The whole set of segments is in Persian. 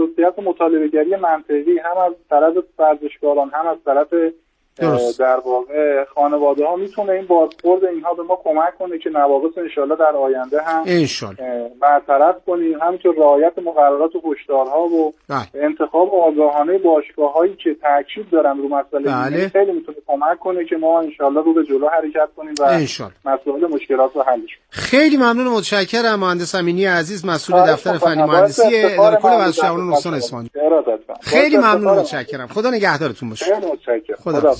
حساسیت و مطالبه‌گری منطقی هم از طرف ورزشکاران هم از طرف در واقع خانواده ها میتونه این بازخورد اینها به ما کمک کنه که نواقص انشالله در آینده هم برطرف کنیم. همینطور رعایت مقررات و هشدارها و انتخاب آگاهانه باشگاه‌هایی که تاکید دارن رو مسئله خیلی میتونه کمک کنه که ما انشالله رو به جلو حرکت کنیم و مسائل مشکلات رو حل کنیم. خیلی ممنون و متشکرم مهندس امینی عزیز، مسئول دفتر فنی مهندسی اداره کل ورزشکاران استان اصفهان. خیلی ممنون و متشکرم. خدا نگهدارتون باشه. خیلی متشکرم. خدا.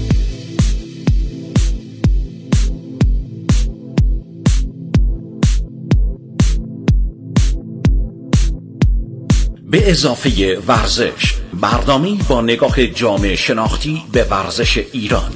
به اضافه ورزش، برنامه‌ای با نگاه جامعه شناختی به ورزش ایران.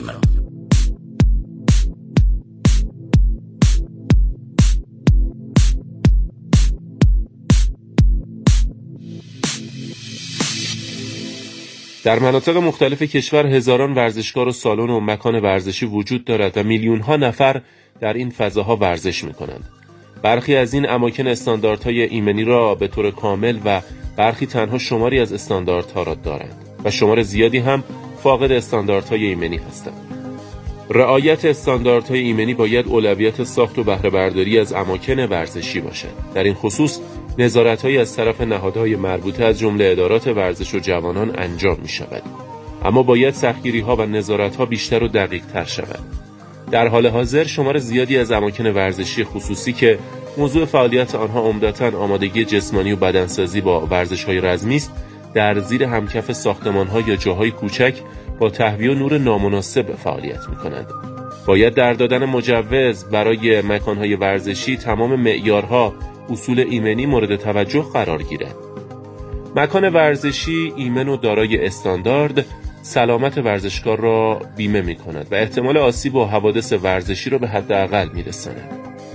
در مناطق مختلف کشور هزاران ورزشگاه و سالن و مکان ورزشی وجود دارد و میلیون‌ها نفر در این فضاها ورزش می‌کنند. برخی از این اماکن استانداردهای ایمنی را به طور کامل و برخی تنها شماری از استانداردها را دارند و شمار زیادی هم فاقد استانداردهای ایمنی هستند. رعایت استانداردهای ایمنی باید اولویت ساخت و بهره برداری از اماکن ورزشی باشد. در این خصوص نظارت‌هایی از طرف نهادهای مربوطه از جمله ادارات ورزش و جوانان انجام می‌شود. اما باید سختگیری‌ها و نظارت‌ها بیشتر و دقیق‌تر شود. در حال حاضر شمار زیادی از اماکن ورزشی خصوصی که موضوع فعالیت آنها عمدتاً آمادگی جسمانی و بدنسازی با ورزش‌های رزمی است، در زیر همکف ساختمان‌ها یا جاهای کوچک با تهویه و نور نامناسب فعالیت می‌کنند. باید در دادن مجوز برای مکان‌های ورزشی تمام معیارها، اصول ایمنی مورد توجه قرار گیرد. مکان ورزشی ایمن و دارای استاندارد سلامت ورزشکار را بیمه می‌کند و احتمال آسیب و حوادث ورزشی را به حداقل می‌رساند.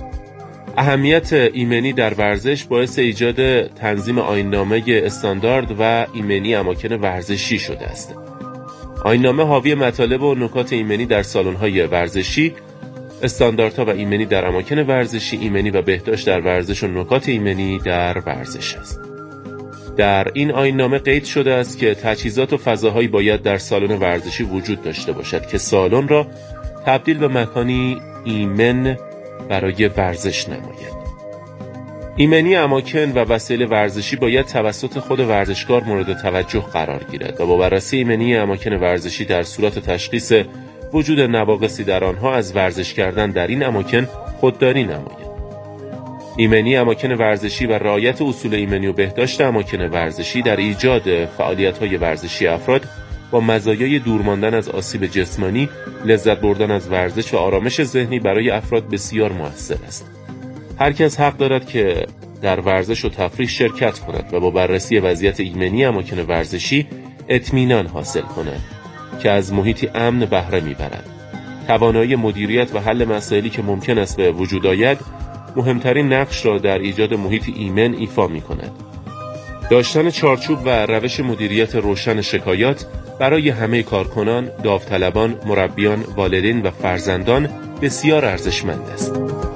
اهمیت ایمنی در ورزش باعث ایجاد تنظیم آیین‌نامه استاندارد و ایمنی اماکن ورزشی شده است. آیین‌نامه حاوی مطالب و نکات ایمنی در سالن‌های ورزشی، استانداردها و ایمنی در اماکن ورزشی، ایمنی و بهداشت در ورزش و نکات ایمنی در ورزش است. در این آیین‌نامه قید شده است که تجهیزات و فضاهایی باید در سالن ورزشی وجود داشته باشد که سالن را تبدیل به مکانی ایمن برای ورزش نماید. ایمنی اماکن و وسایل ورزشی باید توسط خود ورزشکار مورد توجه قرار گیرد و با بررسی ایمنی اماکن ورزشی در صورت تشخیص وجود نواقصی در آنها از ورزش کردن در این اماکن خودداری نماید. ایمنی اماکن ورزشی و رعایت اصول ایمنی و بهداشت اماکن ورزشی در ایجاد فعالیت‌های ورزشی افراد با مزایای دور ماندن از آسیب جسمانی، لذت بردن از ورزش و آرامش ذهنی برای افراد بسیار مؤثر است. هر کس حق دارد که در ورزش و تفریح شرکت کند و با بررسی وضعیت ایمنی اماکن ورزشی اطمینان حاصل کند که از محیطی امن بهره میبرد. توانایی مدیریت و حل مسائلی که ممکن است به وجود آید مهمترین نقش را در ایجاد محیط ایمن ایفا می‌کند. داشتن چارچوب و روش مدیریت روشن شکایات برای همه کارکنان، داوطلبان، مربیان، والدین و فرزندان بسیار ارزشمند است.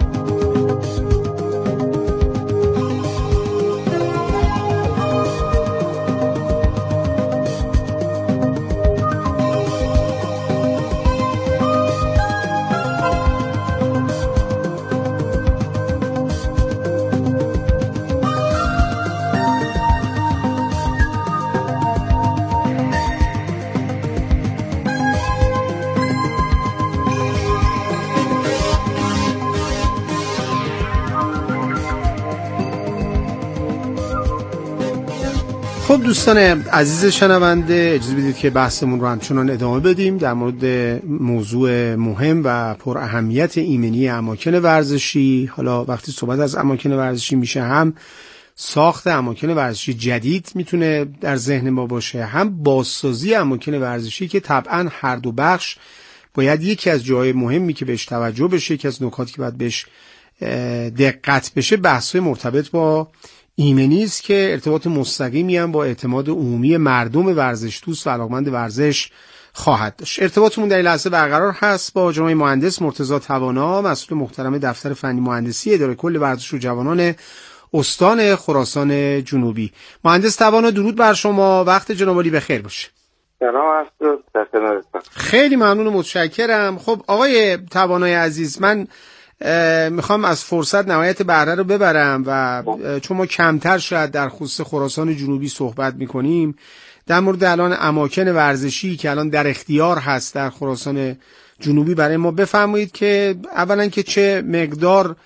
خب دوستان عزیز شنونده، اجازه بدید که بحثمون رو همچنان ادامه بدیم در مورد موضوع مهم و پر اهمیت ایمنی اماکن ورزشی. حالا وقتی صحبت از اماکن ورزشی میشه، هم ساخت اماکن ورزشی جدید میتونه در ذهن ما باشه، هم بازسازی اماکن ورزشی که طبعا هر دو بخش باید یکی از جاهای مهمی که بهش توجه بشه، یکی از نکاتی که باید بهش دقت بشه، بحث‌های مرتبط با ایمنی است که ارتباط مستقیمی هم با اعتماد عمومی مردم ورزش دوست و علاقمند ورزش خواهد داشت. ارتباطمون در این لحظه برقرار هست با جناب مهندس مرتضی توانا، مسئول محترم دفتر فنی مهندسی اداره کل ورزش و جوانان استان خراسان جنوبی. مهندس توانا، درود بر شما، وقت جناب عالی بخیر باشه. سلام علیکم. خیلی ممنون و متشکرم. خب آقای توانای عزیز، من میخوام از فرصت نهایت بهره رو ببرم و چون ما کمتر شاید در خصوص خراسان جنوبی صحبت میکنیم، در مورد الان اماکن ورزشی که الان در اختیار هست در خراسان جنوبی برای ما بفرمایید که اولا که چه مقدار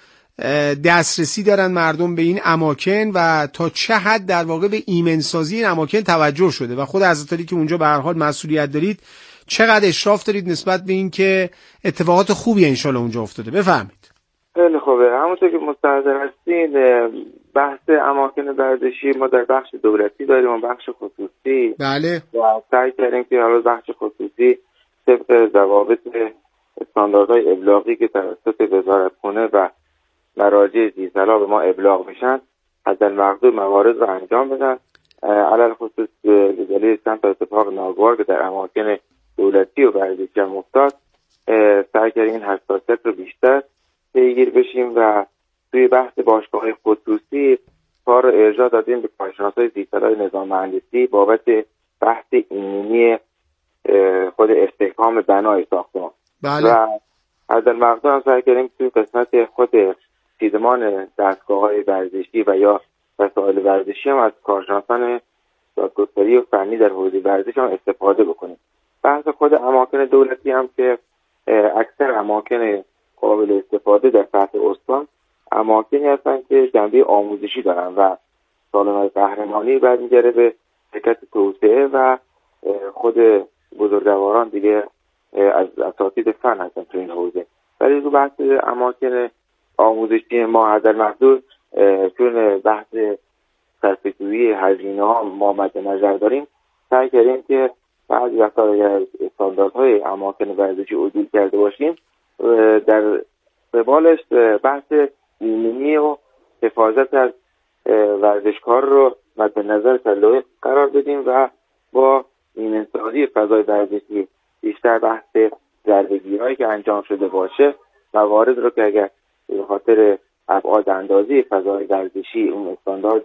دسترسی دارن مردم به این اماکن و تا چه حد در واقع به ایمنسازی این اماکن توجه شده و خود حضرت علی که اونجا به هر حال مسئولیت دارید چقدر اشراف دارید نسبت به این که اتفاقات خوبی انشالله اونجا افتاده. بفرمایید. خیلی خوبه. همونطور که مستحضر هستید بحث اماکن ورزشی ما در بخش دولتی داریم و بخش خصوصی. بله. و سعی کردیم که حالا بخش خصوصی طبق ضوابط استانداردهای ابلاغی که توسط وزارتخونه و مراجع ذی‌صلاح به ما ابلاغ میشن حدالمقدور موارد رو انجام بدن. علل خصوص دلیل چند تا اتفاق ناگوار که در اماکن دولتی و ورزشی هم افتاد سعی کردیم این حساسیت رو بیشتر پیگیر بشیم و توی بحث باشگاه‌های خصوصی کار رو ارجاع دادیم به کارشناسای ذی‌صلاح نظام مهندسی بابت بحث ایمنی خود استحکام بنای ساختمان. بله. و حدالمقدور هم سعی کردیم توی قسمت خود چیدمان دستگاه‌های ورزشی و یا وسایل ورزشی هم از کارشناسان دادگستری و فنی در حوزه ورزش هم استفاده بکنیم. بحث خود اماکن دولتی هم که اکثر اماکن قابل استفاده در سطح استان اماکنی هستن که جنبه آموزشی دارن و سالن‌های قهرمانی برمیگره به شرکت توسعه و خود بزرگواران دیگه از اساتید فن هستن تو این حوزه. ولی رو بحث اماکن آموزشی ما حدالمقدور چون بحث صرفه‌جویی هزینه ها ما مد نظر داریم سعی کردیم که بعضی وقتا اگر استانداردهای اماکن ورزشی عدول کرده باشیم در قبالش بحث ایمنی و حفاظت از ورزشکار رو مد نظر سلوه قرار بدیم و با ایمنسازی فضای ورزشی بیشتر بحث ضربه‌گیری‌هایی که انجام شده باشه موارد رو که اگر به خاطر ابعاد اندازی فضای ورزشی اون استاندارد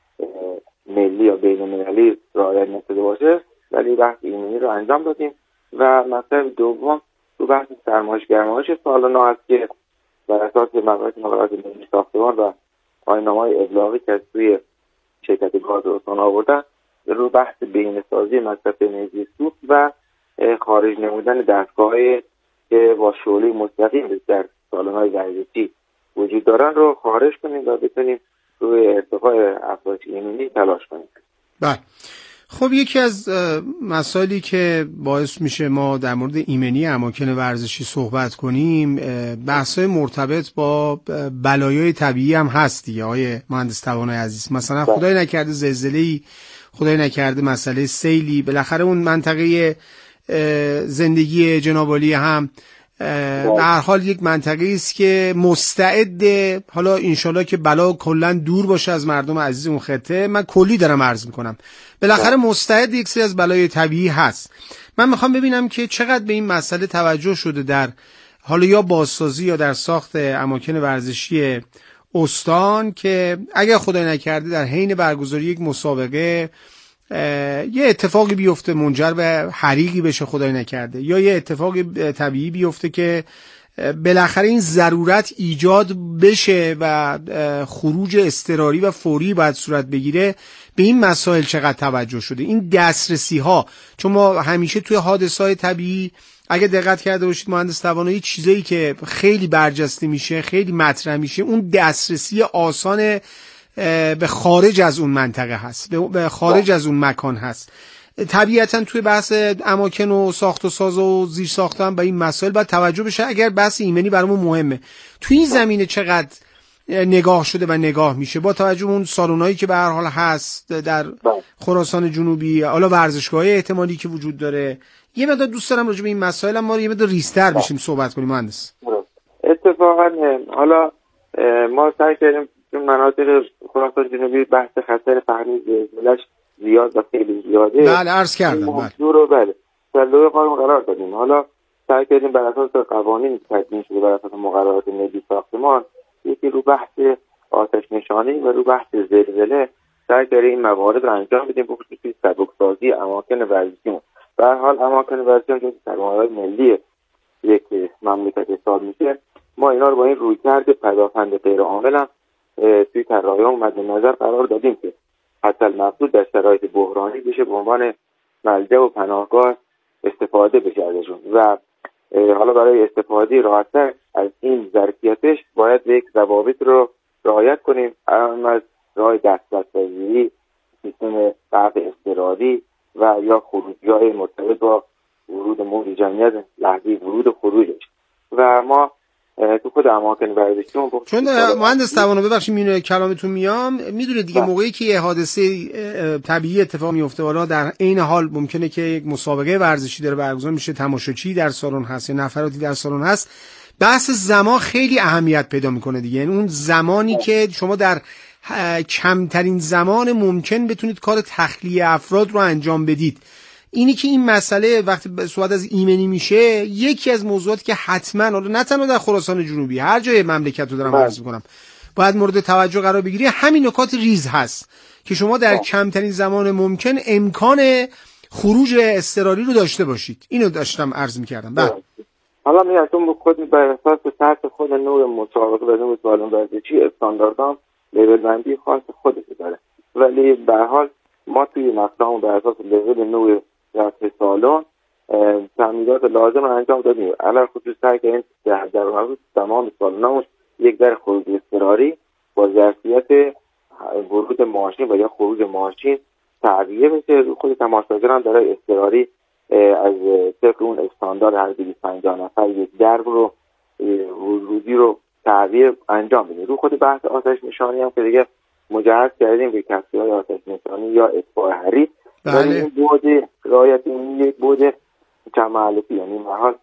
ملی یا بین‌المللی رعایت نشده باشه ولی بحث ایمنی رو انجام دادیم. و مطلب دوم تو بحث سرمایه‌گرمایش سالانه است که بر اساس مقررات ملی ساختمان و آیین‌نامه‌های ابلاغی که از توی شرکت گاز استان آوردن رو بحث بینه‌سازی مصرف انرژی سوخت و خارج نمودن دستگاه‌های که با شعله مستقیم در سالن‌های ورزشی وجود دارن رو خارج کنیم و بتونیم روی ارتقاء افزایش ایمنی تلاش کنیم. بله. خب یکی از مسائلی که باعث میشه ما در مورد ایمنی اماکن ورزشی صحبت کنیم بحث‌های مرتبط با بلایای طبیعی هم هست دیگه آقای مهندس توانای عزیز. مثلا خدای نکرده زلزله‌ای، خدای نکرده مسئله سیلی، بالاخره اون منطقه زندگی جناب عالی هم به هر حال یک منطقه است که مستعد، حالا انشالله که بلا کلا دور باشه از مردم عزیز اون خطه، من کلی دارم عرض میکنم، بالاخره مستعد یک سری از بلای طبیعی هست. من میخوام ببینم که چقدر به این مسئله توجه شده در حالا یا بازسازی یا در ساخت اماکن ورزشی استان که اگر خدای نکرده در حین برگزاری یک مسابقه یه اتفاقی بیفته منجر به حریقی بشه خدای نکرده، یا یه اتفاقی طبیعی بیفته که بالاخره این ضرورت ایجاد بشه و خروج اضطراری و فوری باید صورت بگیره، به این مسائل چقدر توجه شده؟ این دسترسی ها، چون ما همیشه توی حادثه‌های طبیعی اگه دقت کرده باشید مهندس توانایی چیزایی که خیلی برجسته میشه، خیلی مطرح میشه، اون دسترسی آسان به خارج از اون منطقه هست، به خارج از اون مکان هست. طبیعتا توی بحث اماکن و ساخت و ساز و زیر ساخت هم به این مسائل باید توجه بشه اگر بحث ایمنی برامون مهمه. توی این زمینه چقدر نگاه شده و نگاه میشه با توجه به اون سالن‌هایی که به هر حال هست در خراسان جنوبی، حالا ورزشگاه‌های احتمالی که وجود داره؟ یه مقدار دوست دارم راجع به این مسائل ما رو یه مقدار ریزتر بشیم صحبت کنیم مهندس. اتفاقا حالا ما سعی کردیم چون مناطق خراسان جنوبی بحث خطر فهمی زلزله‌اش زیاد و خیلی زیاده، بله عرض کردم، بله در لوح قانون قرار دادیم. حالا سعی کردیم بر اساس قوانین تدوین شده، بر اساس مقررات ملی ساختمان، یکی رو بحث آتش نشانی و رو بحث زلزله سعی کردیم این موارد رو انجام بدیم، بخصوص سبکسازی اماکن ورزشیمون. به هر حال اماکن ورزشی که سرمایه‌های ملی یک مملکت حساب میشه، ما اینا رو با این رویکرد پدافند غیر عامل هم توی طراحی‌ها مد نظر قرار دادیم که حتی المقصود در شرایط بحرانی بشه به عنوان ملجأ و پناهگاه استفاده بشه ازشون. و حالا برای استفاده راحت‌تر از این ظرفیتش باید یک ضوابط رو رعایت کنیم، از راه دسترسی، سیستم قطع اضطراری و یا خروجی‌های مرتبط با ورود موج جمعیت، لحظه ورود و خروجش. و ما تو خود اماکن ورزشیمون چون مهندس توانو ببخشید میونه کلامتون میام، میدونه دیگه موقعی که یه حادثه طبیعی اتفاق میفته، والا در عین حال ممکنه که یک مسابقه ورزشی داره برگزار میشه، تماشاچی در سالن هست یا نفراتی در سالن هست، بحث زمان خیلی اهمیت پیدا میکنه دیگه. یعنی اون زمانی که شما در کمترین زمان ممکن بتونید کار تخلیه افراد رو انجام بدید. اینی که این مسئله وقتی صحبت از ایمنی میشه، یکی از موضوعاتی که حتما، حالا نه تنها در خراسان جنوبی، هر جای مملکت رو دارم عرض میکنم، باید مورد توجه قرار بگیری، همین نکات ریز هست که شما در کمترین زمان ممکن امکان خروج اضطراری رو داشته باشید. اینو داشتم عرض میکردم. حالا میگم خود بر اساس سطح خود نوع مسابقه و نوع سالن ورزشی استانداردام لیول بندی خاص خودش داره، ولی به هر حال ما توی مقطعمون بر اساس لیول نوع سطح سالن تعمیرات لازم رو انجام دادیم. علاوه خصوص سعی کردیم در واقع تمام سالن‌هامون یک در خروج اضطراری با ظرفیت ورود ماشین و یا خروج ماشین تعبیه بشه. خود تماشاگران برای اضطراری از طبق اون استاندارد هر 250 نفر یک درب رو ورودی رو تعبیه انجام بدیم. رو خود بحث آتش نشانی هم که دیگه مجهز کردیم به کسب‌های آتش نشانی یا اطفاء حریق. ولی این بود رعایت این یک بود کمالتی، یعنی محال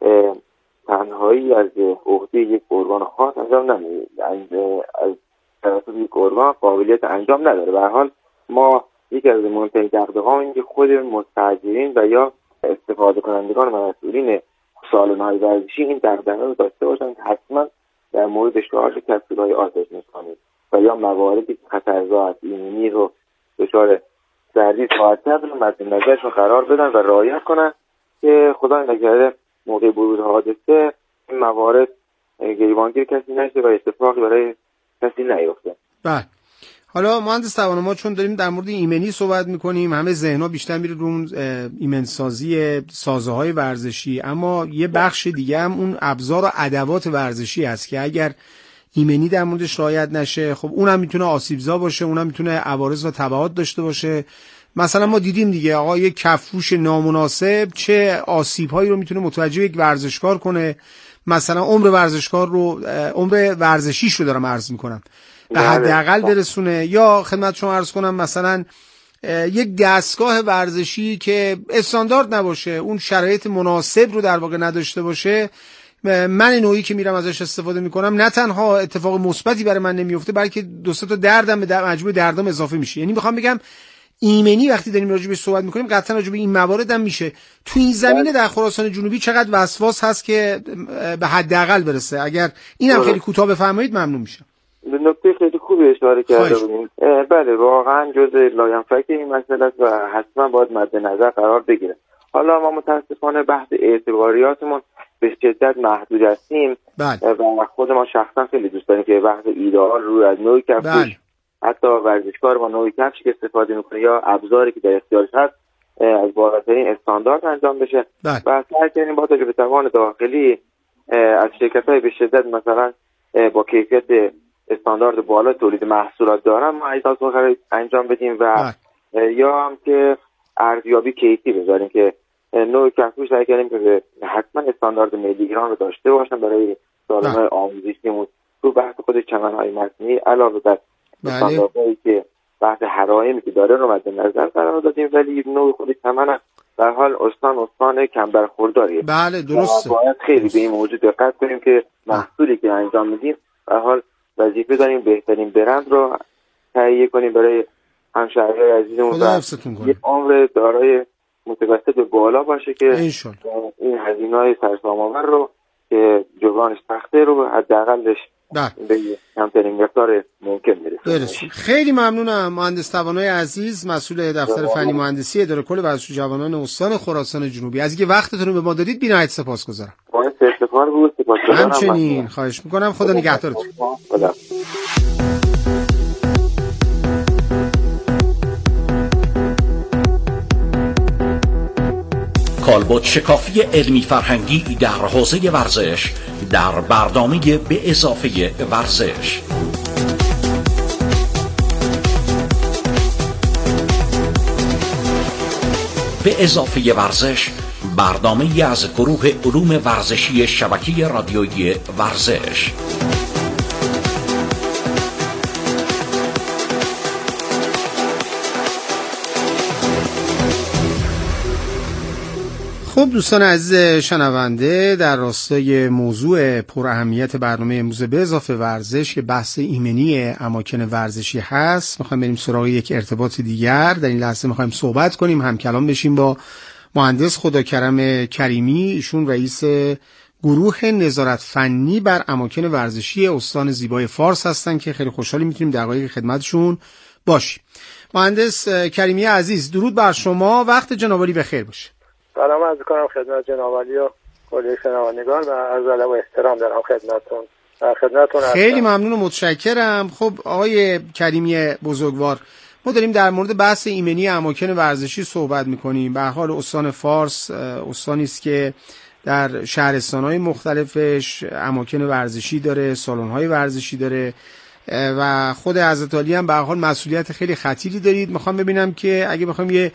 تنهایی از عهده یک ارگان خاص انجام نمیده، از طرف یک ارگان قابلیت انجام نداره. به هر حال ما یکی از مهمترین دغدغه‌ها این که خود مستاجرین و یا استفاده کنندگان و مسئولین سالن‌های ورزشی این دغدغه رو داشته باشن که حتما در مورد اشتراک کسب‌های آتش نشانی و یا مواردی که خطرزا ایمنی رو دچار تهدید خواهد کرد رو مد نظرشون قرار بدن و رعایت کنن که خدای نکرده موقع بروز حادثه این موارد گریبانگیر کسی نشه و اتفاقی برای کسی نیفته. بله. حالا مهندس توانو، ما چون داریم در مورد ایمنی صحبت میکنیم، همه ذهن‌ها بیشتر میره رو ایمنسازی سازه‌های ورزشی، اما یه بخش دیگه هم اون ابزار و ادوات ورزشی هست که اگر ایمنی در موردش رعایت نشه، خب اونم میتونه آسیبزا باشه، اونم میتونه عوارض و تبعات داشته باشه. مثلا ما دیدیم دیگه، آقا یک کفروش نامناسب چه آسیب‌هایی رو میتونه متوجه یک ورزشکار کنه. مثلا عمر ورزشیش رو دارم عرض میکنم به حداقل برسونه. یا خدمت شما عرض کنم مثلا یک دستگاه ورزشی که استاندارد نباشه، اون شرایط مناسب رو در واقع نداشته باشه، من نوعی که میرم ازش استفاده میکنم نه تنها اتفاق مثبتی برای من نمیفته، بلکه دو سه تا دردم به مجموع دردام اضافه میشه. یعنی میخوام بگم ایمنی وقتی داریم راجع بهش صحبت میکنیم قطعا راجع به این موارد هم میشه. تو این زمینه در خراسان جنوبی چقدر وسواس هست که به حداقل برسه؟ اگر اینم خیلی کوتاه بفرمایید ممنون میشم. به نکته خیلی خوبی اشاره کرده بودیم. بله واقعا جزء لاینفک این مسئله است و حتما باید مد نظر قرار بگیره. حالا ما متاسفانه بحث اعتباریاتمون به شدت محدود هستیم و خود ما شخصا خیلی دوست داریم که بحث ایدئال رو از نوعی کفش، حتی ورزشکار با نوعی کفش که استفاده میکنه یا ابزاری که در اختیارش هست از بالاترین استاندارد انجام بشه و سعی کنیم با توجه به توان داخلی از شرکت‌های به شدت مثلا با کیفیت استاندارد بالا تولید محصولات دارن ما اجازه رو انجام بدیم و یا هم که ارزیابی کیفی بذاریم که نوع کفش سعی کنیم که حتما استاندارد ملی ایران رو داشته باشن برای سالن‌های آموزشیمون. تو بحث خود چمن‌های مصنوعی علاوه بر استانداردهایی که بحث حرایمی که داره رو مد نظر قرار دادیم، ولی نوع خود چمن در حال استان کم برخورداریه. بله درسته. باید خیلی به این موضوع دقت کنیم که محصولی که انجام میدیم در حال وظیفه داریم بهترین برند رو تهیه کنیم برای همشهریای عزیزمون و یک عمر دارای متوسط به بالا باشه که این هزینه‌های سرسام‌آور رو که جبرانش سخته رو حداقلش به کمترین مقدار ممکن برسیم. خیلی ممنونم مهندس توانای عزیز، مسئول دفتر فنی مهندسی اداره کل ورزش جوانان استان خراسان جنوبی. از اینکه وقتتون رو به ما دادید بی‌نهایت سپاسگزارم. باعث افتخار بود. همچنین خواهش میکنم. خدا نگهدارتون. خدا. کالبد شکافی علمی فرهنگی در حوزه ورزش در برنامه به اضافه ورزش. به اضافه ورزش برنامه از گروه علوم ورزشی شبکه رادیویی ورزش. خب دوستان عزیز شنونده، در راستای موضوع پر اهمیت برنامه امروز به اضافه ورزش که بحث ایمنی اماکن ورزشی هست، میخوایم بریم سراغ یک ارتباط دیگر. در این لحظه میخوایم صحبت کنیم، همکلام بشیم با مهندس خداکرم کریمی. ایشون رئیس گروه نظارت فنی بر اماکن ورزشی استان زیبای فارس هستن که خیلی خوشحالیم میتونیم دقایق خدمتشون باشیم. مهندس کریمی عزیز، درود بر شما، وقت جناب عالی بخیر باشه. سلام عرض می‌کنم خدمت جناب عالی و کل شنوندگان و عرض ادب و احترام دارم خدمتتون. در خدمتتون خیلی ممنون و متشکرم. خب آقای کریمی بزرگوار، ما داریم در مورد بحث ایمنی اماکن ورزشی صحبت می‌کنیم. به هر حال استان فارس استانی است که در شهرستان‌های مختلفش اماکن ورزشی داره، سالن‌های ورزشی داره و خود حضرت عالی هم به هر حال مسئولیت خیلی خطیری دارید. می‌خوام ببینم که اگه بخوایم یه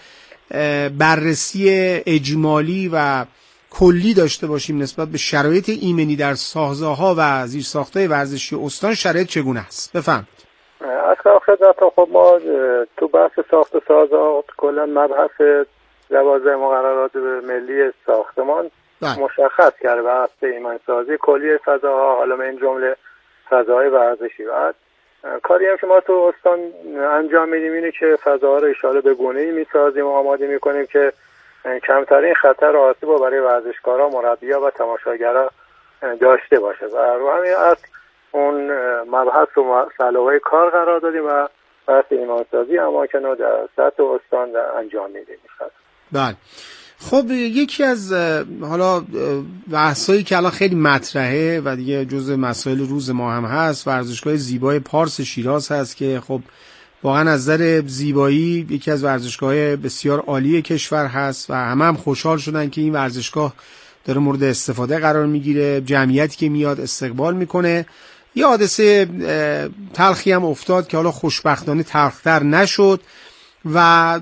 بررسی اجمالی و کلی داشته باشیم نسبت به شرایط ایمنی در سازه‌ها و زیرساخت‌های ورزشی استان، شرایط چگونه است؟ بفرمایید. از خدمتتون. خب ما تو بحث ساخت سازها کلا مبحث لوازم مقررات ملی ساختمان مشخص کرده بحث ایمن‌سازی کلی فضاها، حالا من جمله فضاهای ورزشی. بعد کاری هم که ما تو استان انجام میدیم اینه که فضاها رو انشالله به گونه‌ای میسازیم و آماده میکنیم که کمترین خطر و آسیب رو برای ورزشکارا، مربی‌ها و تماشاگرها داشته باشه و رو همین اصل اون مبحث و صلاح‌های کار قرار دادیم و بحث ایمن‌سازی اماکن رو در سطح استان انجام میدیم. بله. خب یکی از حالا بحثایی که الان خیلی مطرحه و دیگه جزء مسائل روز ما هم هست، ورزشگاه زیبای پارس شیراز هست که خب واقعا از نظر زیبایی یکی از ورزشگاه‌های بسیار عالی کشور هست و هم خوشحال شدن که این ورزشگاه داره مورد استفاده قرار میگیره، جمعیتی که میاد استقبال میکنه. یه حادثه تلخی هم افتاد که حالا خوشبختانه تلختر نشد و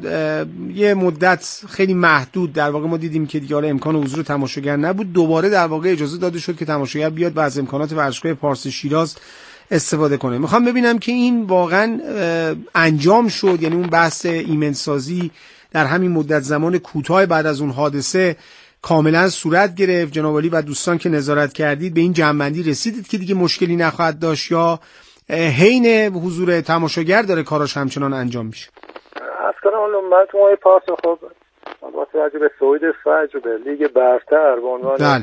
یه مدت خیلی محدود در واقع ما دیدیم که دیگه حالا امکان حضور تماشاگر نبود. دوباره در واقع اجازه داده شد که تماشاگر بیاد و از امکانات ورزشگاه پارس شیراز استفاده کنه. میخوام ببینم که این واقعا انجام شد، یعنی اون بحث ایمن‌سازی در همین مدت زمان کوتاه بعد از اون حادثه کاملا صورت گرفت. جناب عالی و دوستان که نظارت کردید به این جمع‌بندی رسیدید که دیگه مشکلی نخواهد داشت یا حین حضور تماشاگر داره کاراش همچنان انجام میشه؟ اصلا من تو ماه پاس خب با توجه به صعود فجر به لیگ برتر به عنوان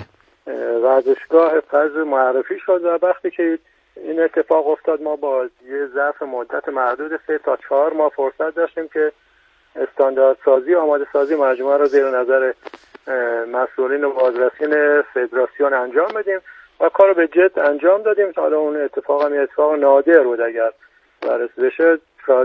ورزشگاه فجر معرفی شد و وقتی که این اتفاق افتاد ما با یه ظرف مدت محدود 3 تا 4 ماه فرصت داشتیم که استانداردسازی و آماده سازی مجموعه رو زیر نظر مسئولین و بازرسین فدراسیون انجام بدیم و کار رو به جد انجام دادیم. حالا اون اتفاق هم اتفاق نادر بود، اگر بررسی بشه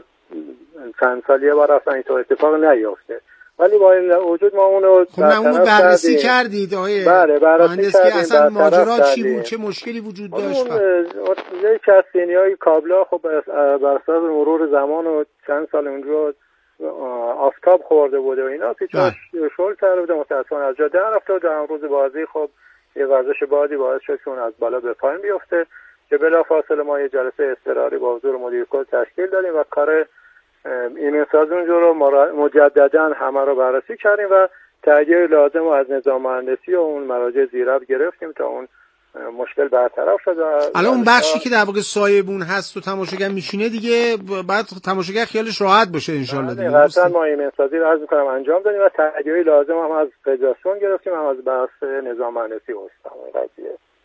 چند سال یه بار اصلا اینطور اتفاق نیافته، ولی با این وجود ما اونو خب اونو بررسی کردید آقای بررسی کردیم که اصلا ماجرا چی بود، چه مشکلی وجود داشت؟ یک از سینی‌های کابلا خب بر اساس مرور زمان و چند سال اونجا آفتاب خورده بوده و اینا پیچاش شل کرده بوده، متأسفانه از جا در رفته و در روز بازی خب یه ورزش بادی باعث شد که اون از بالا به پایین بیفته که بلافاصله ما یه جلسه اضطراری با حضور مدیر کل تشکیل دادیم و کار ایمن‌سازی اونجا رو مجددا همه رو بررسی کردیم و تهیه لازم رو از نظام مهندسی و اون مراجع زیراب گرفتیم تا اون مشکل برطرف شد. الان اون بخشی که در واقع سایبون هست و تماشاگر میشینه دیگه بعد تماشاگر خیالش راحت باشه ان شاء الله دیگه. مثلا ما ایمن‌سازی رو عرض می‌کنم انجام دادیم و تهیه لازم هم از فدراسیون گرفتیم، هم از بحث نظام مهندسی استان قضیه.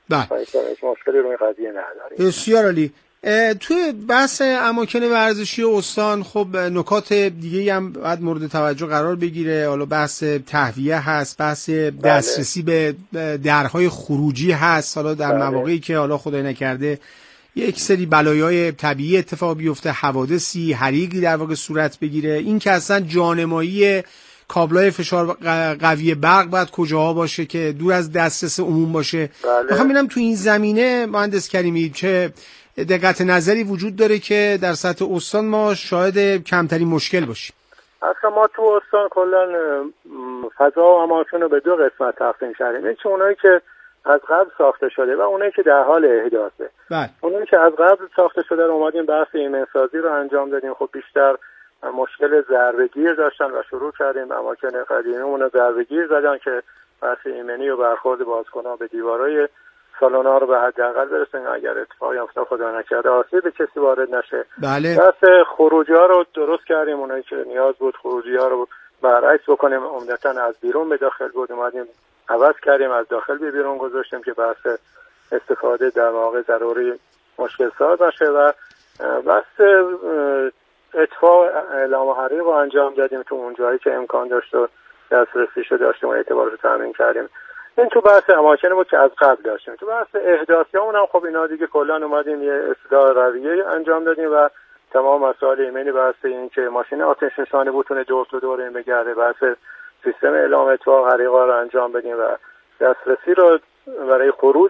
بله. هیچ مشکلی رو این قضیه نداریم. بسیار عالی. توی بحث اماکن ورزشی استان خب نکات دیگه هم باید مورد توجه قرار بگیره. حالا بحث تهویه هست، بحث دسترسی به درهای خروجی هست. حالا در مواقعی که حالا خدای نکرده یک سری بلایای طبیعی اتفاق بیفته، حوادثی، حریقی در واقع صورت بگیره، این که اصلا جانمایی کابلای فشار قوی برق باید کجاها باشه که دور از دسترس عموم باشه. میخوام ببینم تو این زمینه مهندس کریمی چه دقت نظری وجود داره که در سطح استان ما شاهد کمترین مشکل باشیم. اصلا ما تو استان کلا فضا و اماکن رو به دو قسمت تقسیم کردیم. یکی اونایی که از قبل ساخته شده و اونایی که در حال احداثه. اونایی که از قبل ساخته شده رو اومدیم بحث ایمنسازی رو انجام دادیم. خب بیشتر مشکل ضربه‌گیر داشتن و شروع کردیم اماکن قدیمیمون رو ضربه‌گیر زدن که بحث ایمنی و برخورد بازکن‌ها به دیوارای سالن‌ها رو به حداقل برسونیم اگر اتفاقی افتاد خدا نکرده آسیب به کسی وارد نشه. بله. بحث خروجی‌ها رو درست کردیم. اونایی که نیاز بود خروجی‌ها رو برعکس بکنیم، عمدتاً از بیرون به داخل بود، اومدیم عوض کردیم، از داخل به بیرون گذاشتیم که بحث استفاده در واقع ضروری مشکل ساز باشه و بحث اطفاء اعلام حریق رو انجام دادیم تو اون جایی که امکان داشت و دسترسی شو داشتیم و اعتبارش رو تامین کردیم. این تو بحث اماکنی بود که از قبل داشتیم. تو بحث احداثیامون هم خب اینا دیگه کلا اومدیم یه اصلاح رویه انجام دادیم و تمام مسائل ایمنی بحث این که ماشین آتش نشانی بتونه دور تو دور این بگرده، بحث سیستم اعلام اطفاء حریق‌ها رو انجام بدیم و دسترسی رو برای خروج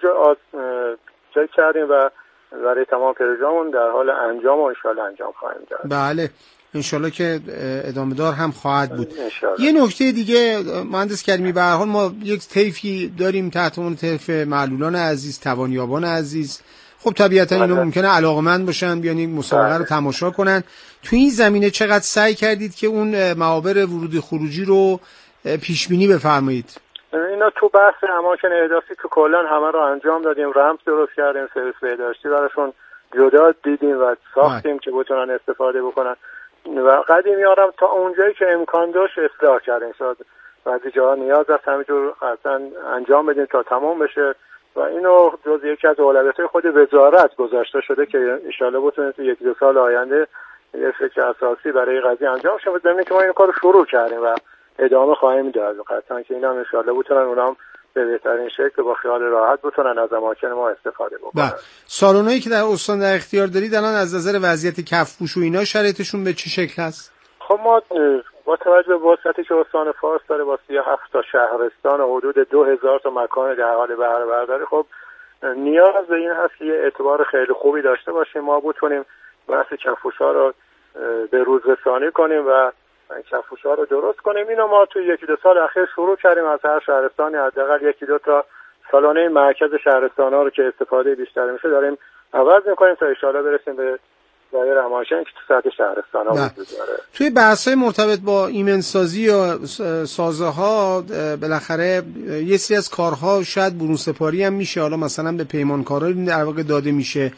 چک کردیم و برای تمام پروژه‌مون در حال انجام و انشالله انجام خواهیم داد. بله انشالله که ادامه دار هم خواهد بود. یه نکته دیگه مهندس کریمی، به هر حال ما یک طیفی داریم تحت اون طیف معلولان عزیز، توانیابان عزیز. خب طبیعتا اینا ممکنه علاقمند باشن بیان این مسابقه رو تماشا کنن. تو این زمینه چقدر سعی کردید که اون معابر ورودی خروجی رو پیش بینی بفرمایید؟ اینا تو بحث اماکن احداثی که کلا همه رو انجام دادیم، رمز درست کردیم، سرویس بهداشتی براشون جدا دیدیم و ساختیم که بتونن استفاده بکنن و قدیمی‌ها تا اونجایی که امکان داشت اصلاح کردیم. شاید بعضی جاها نیاز هست همینجور اصلا انجام بدیم تا تمام بشه و اینو جز یکی از اولویت‌های خود وزارت گذاشته شده که ان شاءالله بتونه تو 1-2 سال آینده یه فکر اساسی برای قضیه انجام شه. بدونید که ما این کارو شروع کردیم و ادامه خواهیم داد. قطعاً که اینا ان شاءالله بتونن اونام به بهترین شکل با خیال راحت بتونن از اماکن ما استفاده بکنن. سالن‌هایی که در استان در اختیار دارید الان از نظر وضعیت کف‌پوش و اینا شرایطشون به چه شکل هست؟ خب ما با توجه به وسعتی که استان فارس داره با 37 تا شهرستان و حدود 2000 تا مکان در حال بهره برداری، خب نیاز به این هست که یه اعتبار خیلی خوبی داشته باشیم. ما بتونیم بحث کف‌پوش‌ها رو به روز رسانی کنیم و کف‌پوش‌ها رو درست کنیم. اینو ما تو 1-2 سال اخیر شروع کردیم. از هر شهرستانی حداقل 1-2 تا سالانه مرکز شهرستان‌ها رو که استفاده بیشتری میشه داریم عوض می‌کنیم تا ان شاءالله برسیم به دایره اماکن که تو سطح شهرستان‌ها وجود داره. توی بحث‌های مرتبط با ایمنسازی یا سازه‌ها بالاخره یه سری از کارها شاید برون سپاری هم میشه، حالا مثلا به پیمانکارا در واقع داده میشه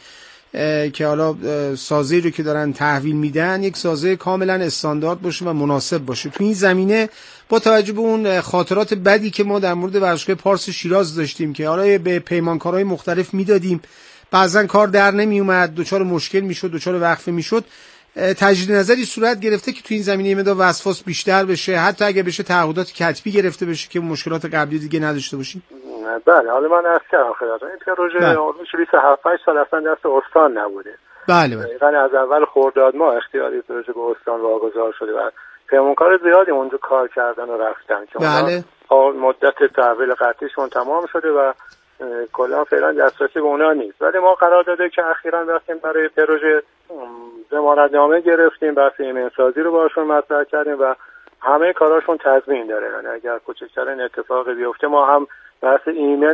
که حالا سازه‌ای رو که دارن تحویل میدن یک سازه کاملا استاندارد باشه و مناسب باشه. تو این زمینه با توجه به اون خاطرات بدی که ما در مورد ورزشگاه پارس شیراز داشتیم که حالا به پیمانکارهای مختلف میدادیم، بعضن کار در نمی اومد، دچار مشکل میشد، دچار وقفه میشد، تجدید نظری صورت گرفته که تو این زمینه مقدار وسواس بیشتر بشه، حتی اگه بشه تعهدات کتبی گرفته بشه که مشکلات قبلی دیگه نداشته باشیم. بله حالا من عرض کردم خدمتتون این پروژه 27 سال اصلا دست استان نبوده. بله یعنی از اول خرداد ماه اختیاری پروژه به استان واگذار شده و پیمانکار زیادی اونجا کار کردن و رفتن که بله مدت تحویل قطعیشون تمام شده و کلا فعلا دسترسی به اونا نیست. ولی ما قرار داده که اخیراً رفتیم برای پروژه ضمانتنامه گرفتیم، بحث ایمنسازی رو باشون مطرح کردیم و همه کاراشون تضمین داره. یعنی اگر کوچکترین اتفاقی بیفته ما هم بحث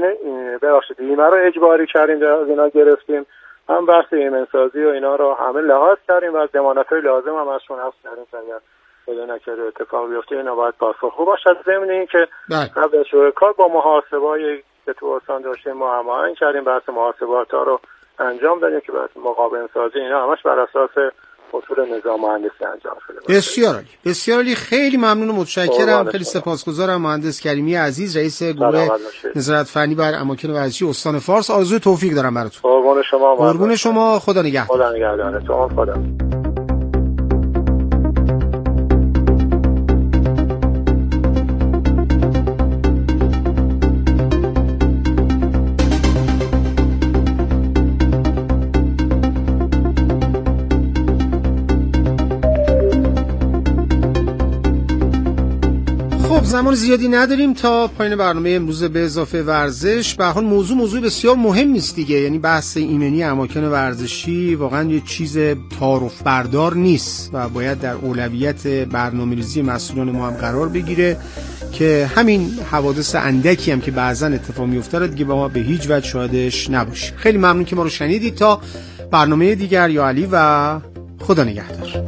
ایمن رو اجباری کردیم از اینا گرفتیم، هم بحث ایمنسازی و اینا رو همه لحاظ کردیم و ضمانت‌های لازم هم ازشون حفظ کردیم که اگر خدا نکرده اتفاق بیفته اینا باید پاسخگو باشد. ضمن اینکه قبل از شروع کار با محاسبه‌ای که تو استان داشتیم ما هماهنگ کردیم، بحث محاسبات‌ها رو انجام دادیم که بحث مقابل سازی اینا همش بر اساس اصول نظام مهندسی انجام شده. بسیار عالی، بسیار عالی. خیلی ممنون و متشکرم. خیلی سپاسگزارم مهندس کریمی عزیز، رئیس گروه نظارت فنی بر اماکن ورزشی استان فارس. آرزوی توفیق دارم براتون. قربون شما. قربون شما. خدا نگهدار. خدا نگهدارتون. خدا. زمان زیادی نداریم تا پایان برنامه امروز به اضافه ورزش. به هر حال موضوع بسیار مهمی است دیگه، یعنی بحث ایمنی اماکن ورزشی واقعا یه چیز تعارف بردار نیست و باید در اولویت برنامه‌ریزی مسئولان ما هم قرار بگیره که همین حوادث اندکی هم که بعضا اتفاق میفته دیگه با ما به هیچ وجه شاهدش نباشیم. خیلی ممنون که ما رو شنیدید. تا برنامه دیگر، یا علی و خدا نگهدار.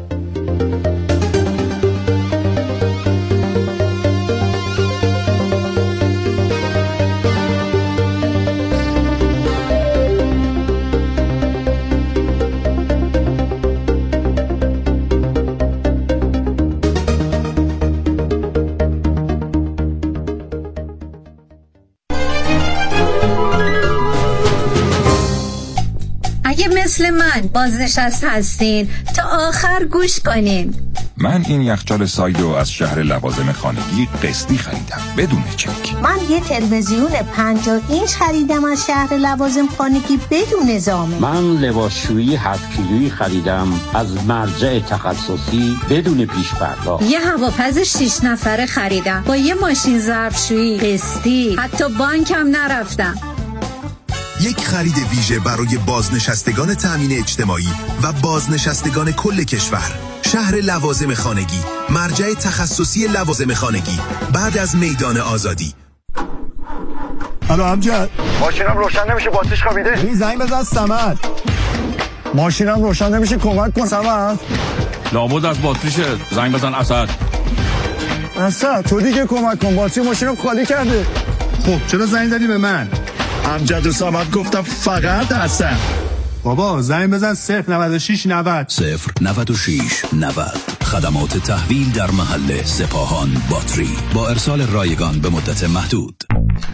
مثل من بازنشسته هستین تا آخر گوش کنین. من این یخچال سایدو از شهر لوازم خانگی قسطی خریدم بدون چک. من یه تلویزیون 50 اینچ خریدم از شهر لوازم خانگی بدون زامن. من لباسشویی 7 کیلویی خریدم از مرجع تخصصی بدون پیش پرداخت. یه هواپز 6 نفره خریدم با یه ماشین ظرفشویی قسطی، حتی بانکم نرفتم. یک خرید ویژه برای بازنشستگان تأمین اجتماعی و بازنشستگان کل کشور. شهر لوازم خانگی، مرجع تخصصی لوازم خانگی، بعد از میدان آزادی. الو امجد، ماشینم روشن نمیشه، باتریش خوابیده. این زنگ بزن صمد. ماشینم روشن نمیشه، کمک کن صمد. لابد از باتریشه، زنگ بزن اسد. اسد تو دیگه کمک کن، باتری ماشینم خالی کرده. خب چرا زنگ زدی به من؟ امجد و صمد گفتم فقط اسد. بابا زنگ بزن 096 90 096 90. خدمات تحویل در محل سپاهان باتری با ارسال رایگان به مدت محدود.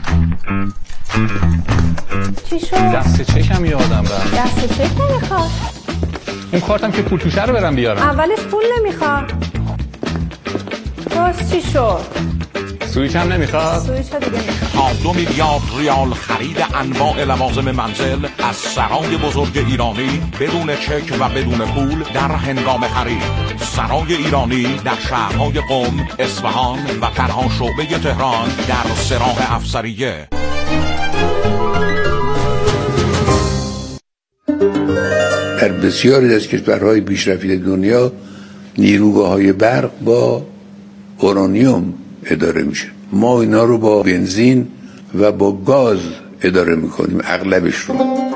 چی شد؟ دست چکم یادم رفت. دست چک نمیخواد. اون کارتم که پول توشه رو برم بیارم. اولش پول نمیخواد. درست چی شد؟ سویچ هم نمیخواد؟ سویچ ها دیگه میخواد. تا 2 میلیارد ریال خرید انواع لوازم منزل از سرای بزرگ ایرانی بدون چک و بدون پول در هنگام خرید. سرای ایرانی در شهرهای قم، اصفهان و تنها شعبه تهران در سراح افسریه. در بسیاری از کشورهای پیشرفته دنیا نیروگاه‌های برق با اورانیوم اداره میشه. ما اینا رو با بنزین و با گاز اداره میکنیم، اغلبش رو.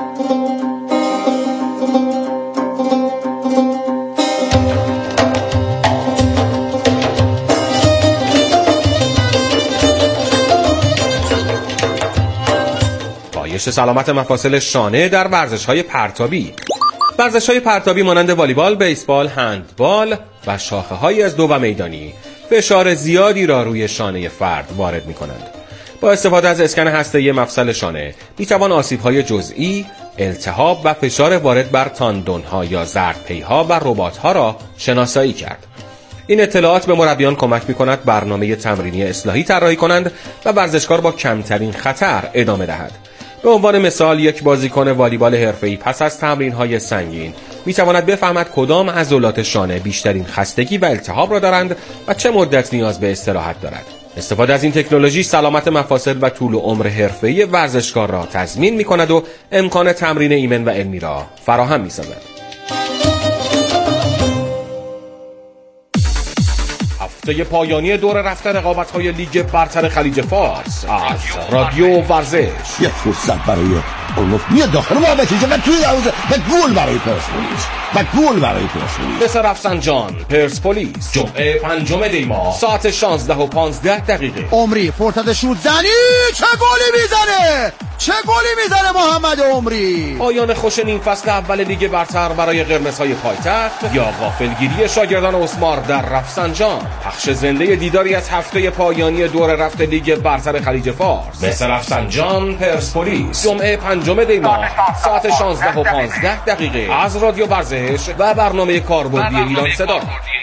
پایش سلامت مفاصل شانه در ورزش‌های پرتابی. ورزش‌های پرتابی مانند والیبال، بیسبال، هندبال و شاخه‌های از دو و میدانی فشار زیادی را روی شانه فرد وارد می‌کنند. با استفاده از اسکن هسته‌ای مفصل شانه می‌توان آسیب‌های جزئی، التهاب و فشار وارد بر تاندون‌ها یا ضرب‌پی‌ها و رباط‌ها را شناسایی کرد. این اطلاعات به مربیان کمک می‌کند برنامه تمرینی اصلاحی طراحی کنند و ورزشکار با کمترین خطر ادامه دهد. به عنوان مثال یک بازیکن والیبال حرفه‌ای پس از تمرین‌های سنگین می‌تواند بفهمد کدام عضلات شانه بیشترین خستگی و التهاب را دارند و چه مدت نیاز به استراحت دارد. استفاده از این تکنولوژی سلامت مفاصل و طول عمر حرفه‌ای ورزشکار را تضمین می‌کند و امکان تمرین ایمن و علمی را فراهم می‌سازد. هفته پایانی دور رفته رقابت‌های لیگ برتر خلیج فارس از رادیو ورزش. یک فرصت برای اولوف میاد داخل محبتی و توی دروازه و گل برای پرسپولیس مثل رفسنجان پرسپولیس جمعه 5 دی ماه ساعت 16:15 عمری فرصت شوت زنی چه گلی میزنه چه گلی میزنه محمد عمری. پایان خوش نیم فصل اول لیگ برتر برای قرمزهای پایتخت یا غافلگیری شاگردان اسمار در رفسنجان. پخش زنده دیداری از هفته پایانی دور رفت لیگ برتر خلیج فارس مثل رفسنجان پرسپولیس جمعه 5 دی ماه ساعت 16:15 از رادیو ورزش و برنامه کاربردی ایران صدا.